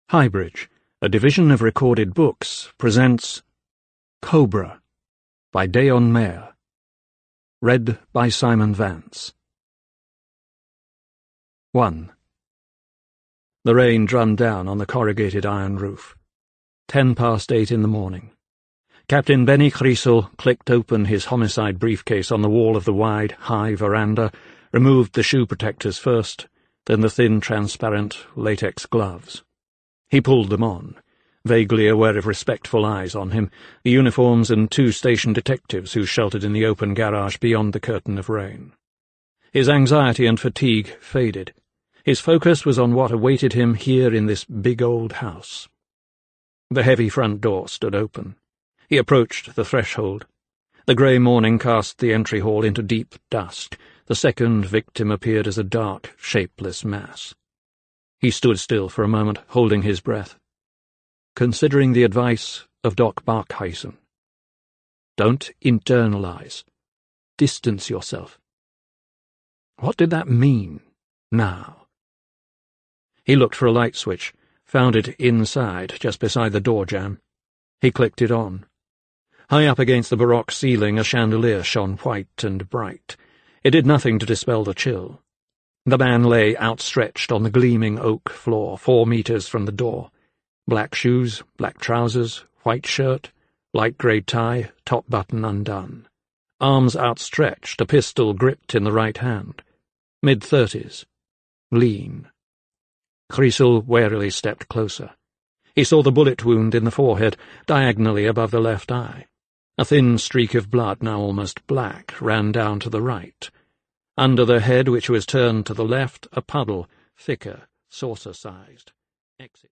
Highbridge, a division of Recorded Books, presents Cobra by Deon Mayer. Read by Simon Vance. 1. The rain drummed down on the corrugated iron roof. 8:10 in the morning. Captain Benny Chrysal clicked open his homicide briefcase on the wall of the wide, high veranda, removed the shoe protectors first, then the thin, transparent latex gloves. He pulled them on, vaguely aware of respectful eyes on him, the uniforms and 2 station detectives who sheltered in the open garage beyond the curtain of rain. His anxiety and fatigue faded. His focus was on what awaited him here in this big old house. The heavy front door stood open. He approached the threshold. The grey morning cast the entry hall into deep dusk. The second victim appeared as a dark, shapeless mass. He stood still for a moment, holding his breath, considering the advice of Doc Barkhuizen. Don't internalize. Distance yourself. What did that mean, now? He looked for a light switch, found it inside, just beside the door jamb. He clicked it on. High up against the baroque ceiling, a chandelier shone white and bright. It did nothing to dispel the chill. The man lay outstretched on the gleaming oak floor, 4 meters from the door. Black shoes, black trousers, white shirt, light grey tie, top button undone. Arms outstretched, a pistol gripped in the right hand. Mid-30s. Lean. Chrysal warily stepped closer. He saw the bullet wound in the forehead, diagonally above the left eye. A thin streak of blood, now almost black, ran down to the right. Under the head, which was turned to the left, a puddle, thicker, saucer-sized. Exit.